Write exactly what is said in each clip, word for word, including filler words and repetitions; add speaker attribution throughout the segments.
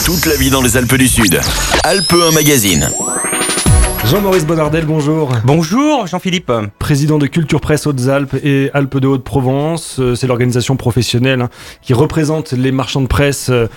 Speaker 1: Toute la vie dans les Alpes du Sud. Alpes un magazine.
Speaker 2: Jean-Maurice Bonardel, bonjour.
Speaker 3: Bonjour Jean-Philippe.
Speaker 2: Président de Culture Presse Hautes-Alpes et Alpes de Haute-Provence, c'est l'organisation professionnelle hein, qui représente les marchands de presse euh,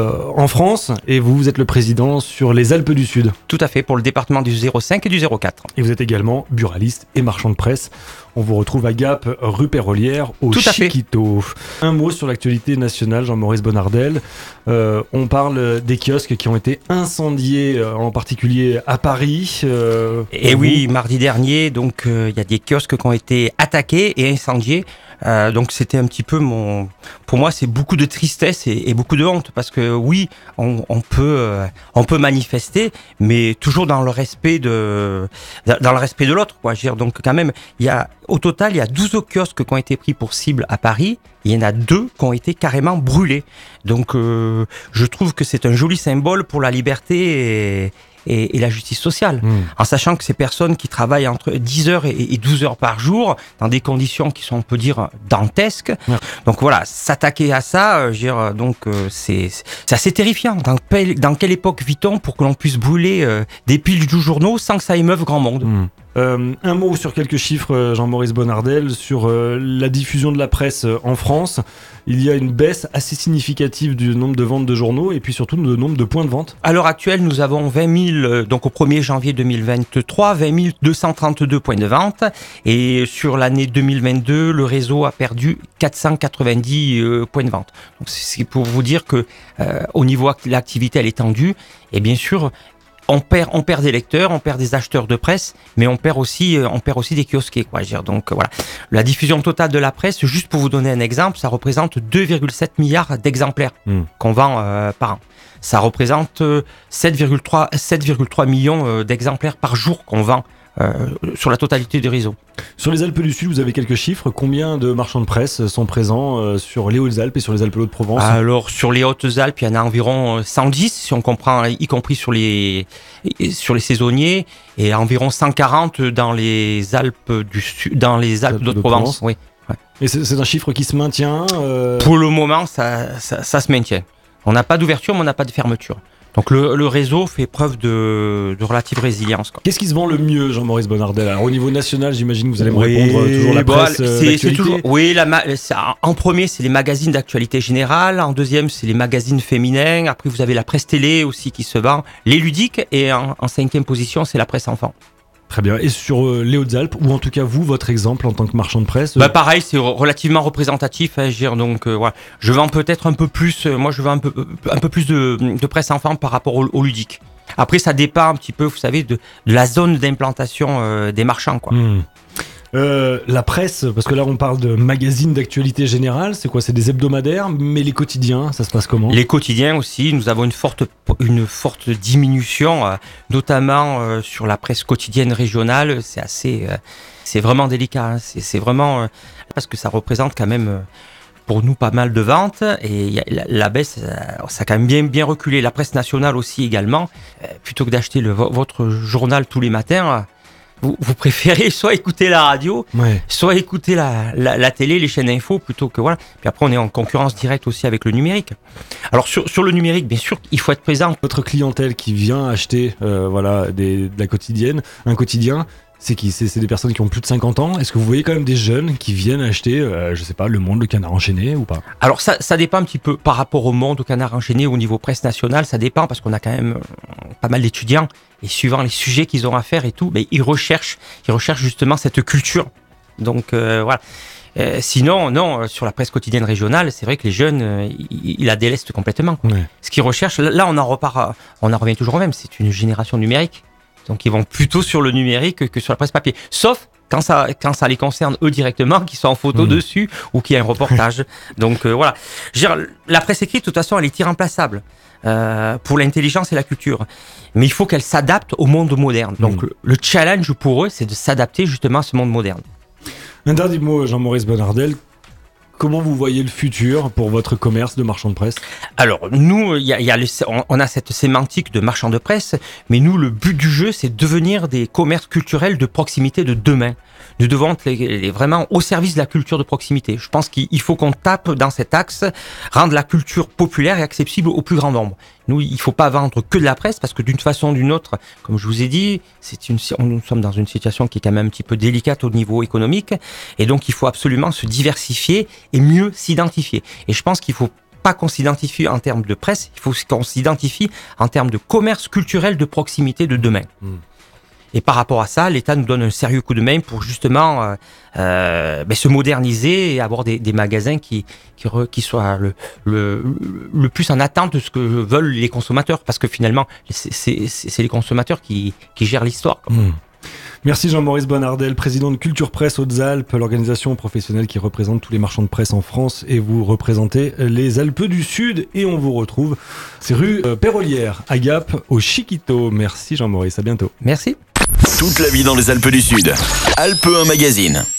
Speaker 2: en France, et vous, vous êtes le président sur les Alpes du Sud.
Speaker 3: Tout à fait, pour le département du zéro cinq et du zéro quatre.
Speaker 2: Et vous êtes également buraliste et marchand de presse. On vous retrouve à Gap, rue Pérolière, au
Speaker 3: Tout à
Speaker 2: Chiquito. Un mot sur l'actualité nationale, Jean-Maurice Bonardel. Euh, on parle des kiosques qui ont été incendiés, euh, en particulier à Paris. Euh,
Speaker 3: et oui, mardi dernier, donc il euh, y a des kiosques qui ont été attaqués et incendiés. Euh, donc c'était un petit peu mon... Pour moi, c'est beaucoup de tristesse et, et beaucoup de honte, parce que oui, on, on peut, euh, on peut manifester, mais toujours dans le respect de, dans le respect de l'autre, quoi. Je veux dire, donc quand même, il y a, au total, il y a douze kiosques qui ont été pris pour cible à Paris. Il y en a deux qui ont été carrément brûlés. Donc, euh, je trouve que c'est un joli symbole pour la liberté et, et, et la justice sociale. Mmh. En sachant que ces personnes qui travaillent entre dix heures et, et douze heures par jour, dans des conditions qui sont, on peut dire, dantesques. Mmh. Donc voilà, s'attaquer à ça, euh, je veux dire, donc, euh, c'est, c'est assez terrifiant. Dans, dans quelle époque vit-on pour que l'on puisse brûler euh, des piles de journaux sans que ça émeuve grand monde ?
Speaker 2: Mmh. Euh, un mot sur quelques chiffres, Jean-Maurice Bonardel, sur euh, la diffusion de la presse en France. Il y a une baisse assez significative du nombre de ventes de journaux et puis surtout du nombre de points de vente.
Speaker 3: À l'heure actuelle, nous avons vingt mille, donc au premier janvier deux mille vingt-trois, vingt mille deux cent trente-deux points de vente. Et sur l'année deux mille vingt-deux, le réseau a perdu quatre cent quatre-vingt-dix euh, points de vente. Donc c'est pour vous dire que euh, au niveau de l'activité, elle est tendue. Et bien sûr, On perd, on perd des lecteurs, on perd des acheteurs de presse, mais on perd aussi, on perd aussi des kiosquiers, quoi. Je veux dire, donc voilà. La diffusion totale de la presse, juste pour vous donner un exemple, ça représente deux virgule sept milliards d'exemplaires mmh. qu'on vend euh, par an. Ça représente sept virgule trois millions euh, d'exemplaires par jour qu'on vend euh, sur la totalité du réseau.
Speaker 2: Sur les Alpes du Sud, vous avez quelques chiffres. Combien de marchands de presse sont présents euh, sur les Hautes-Alpes et sur les Alpes de Haute-Provence ?
Speaker 3: Alors, sur les Hautes-Alpes, il y en a environ cent dix, si on comprend, y compris sur les, sur les saisonniers, et environ cent quarante dans les Alpes du Sud, dans les Alpes de Haute-Provence. Oui.
Speaker 2: Ouais. Et c'est, c'est un chiffre qui se maintient euh...
Speaker 3: Pour le moment, ça, ça, ça se maintient. On n'a pas d'ouverture, mais on n'a pas de fermeture. Donc le, le réseau fait preuve de, de relative résilience, quoi.
Speaker 2: Qu'est-ce qui se vend le mieux, Jean-Maurice Bonardel ? Alors, au niveau national, j'imagine que vous allez me répondre oui, toujours la presse
Speaker 3: bon, c'est, c'est toujours, oui, la, en premier, c'est les magazines d'actualité générale. En deuxième, c'est les magazines féminins. Après, vous avez la presse télé aussi qui se vend. Les ludiques. Et en, en cinquième position, c'est la presse enfant.
Speaker 2: Très bien. Et sur euh, les Hautes-Alpes, ou en tout cas vous, votre exemple en tant que marchand de presse euh...
Speaker 3: bah pareil, c'est relativement représentatif. Hein, je, dire, donc, euh, voilà. Je vends peut-être un peu plus, euh, moi je vends un peu, un peu plus de, de presse enfant par rapport au, au ludique. Après, ça dépend un petit peu, vous savez, de, de la zone d'implantation euh, des marchands, quoi.
Speaker 2: Mmh. Euh, la presse, parce que là on parle de magazines d'actualité générale, c'est quoi ? C'est des hebdomadaires, mais les quotidiens, ça se passe comment ?
Speaker 3: Les quotidiens aussi, nous avons une forte, une forte diminution, euh, notamment euh, sur la presse quotidienne régionale. C'est assez, euh, c'est vraiment délicat. Hein. C'est, c'est vraiment euh, parce que ça représente quand même euh, pour nous pas mal de ventes, et y a, la, la baisse, euh, ça a quand même bien, bien reculé. La presse nationale aussi également. Euh, plutôt que d'acheter le, votre journal tous les matins. Euh, Vous, vous préférez soit écouter la radio, ouais. soit écouter la, la, la télé, les chaînes info, plutôt que voilà. Puis après, on est en concurrence directe aussi avec le numérique. Alors sur, sur le numérique, bien sûr, il faut être présent.
Speaker 2: Votre clientèle qui vient acheter euh, voilà, des, de la quotidienne, un quotidien, c'est qui c'est, c'est des personnes qui ont plus de cinquante ans. Est-ce que vous voyez quand même des jeunes qui viennent acheter, euh, je sais pas, Le Monde, Le Canard Enchaîné ou pas ?
Speaker 3: Alors ça, ça dépend un petit peu par rapport au Monde, au Canard Enchaîné, au niveau presse nationale, ça dépend parce qu'on a quand même euh, pas mal d'étudiants. Et suivant les sujets qu'ils ont à faire et tout, ben, ils recherchent, ils recherchent justement cette culture. Donc euh, voilà. Euh, sinon, non, sur la presse quotidienne régionale, c'est vrai que les jeunes, euh, ils, ils la délestent complètement. Ouais. Ce qu'ils recherchent, là, on en repart, on en revient toujours au même. C'est une génération numérique, donc ils vont plutôt sur le numérique que sur la presse papier. Sauf quand ça, quand ça les concerne eux directement, qu'ils sont en photo mmh. dessus ou qu'il y a un reportage. Donc euh, voilà. Je veux dire, la presse écrite, de toute façon, elle est irremplaçable. Euh, pour l'intelligence et la culture. Mais il faut qu'elle s'adapte au monde moderne. Donc mmh. le challenge pour eux, c'est de s'adapter justement à ce monde moderne.
Speaker 2: Un dernier mot, Jean-Maurice Bonardel. Comment vous voyez le futur pour votre commerce de marchand de presse ?
Speaker 3: Alors, nous, y a, y a le, on a cette sémantique de marchand de presse, mais nous, le but du jeu, c'est de devenir des commerces culturels de proximité de demain. nous devons être les, les, vraiment au service de la culture de proximité. Je pense qu'il faut qu'on tape dans cet axe, rendre la culture populaire et accessible au plus grand nombre. Nous, il ne faut pas vendre que de la presse, parce que d'une façon ou d'une autre, comme je vous ai dit, c'est une, nous sommes dans une situation qui est quand même un petit peu délicate au niveau économique, et donc il faut absolument se diversifier et mieux s'identifier. Et je pense qu'il faut pas qu'on s'identifie en termes de presse, il faut qu'on s'identifie en termes de commerce culturel de proximité de demain. Mmh. Et par rapport à ça, l'État nous donne un sérieux coup de main pour justement euh, euh, ben, se moderniser et avoir des, des magasins qui, qui, re, qui soient le, le, le plus en attente de ce que veulent les consommateurs. Parce que finalement, c'est, c'est, c'est les consommateurs qui, qui gèrent l'histoire.
Speaker 2: Mmh. Merci Jean-Maurice Bonnardel, président de Culture Presse Hautes-Alpes, l'organisation professionnelle qui représente tous les marchands de presse en France, et vous représentez les Alpes du Sud, et on vous retrouve, c'est rue Pérolière, à Gap, au Chiquito. Merci Jean-Maurice, à bientôt.
Speaker 3: Merci.
Speaker 1: Toute la vie dans les Alpes du Sud. Alpe un Magazine.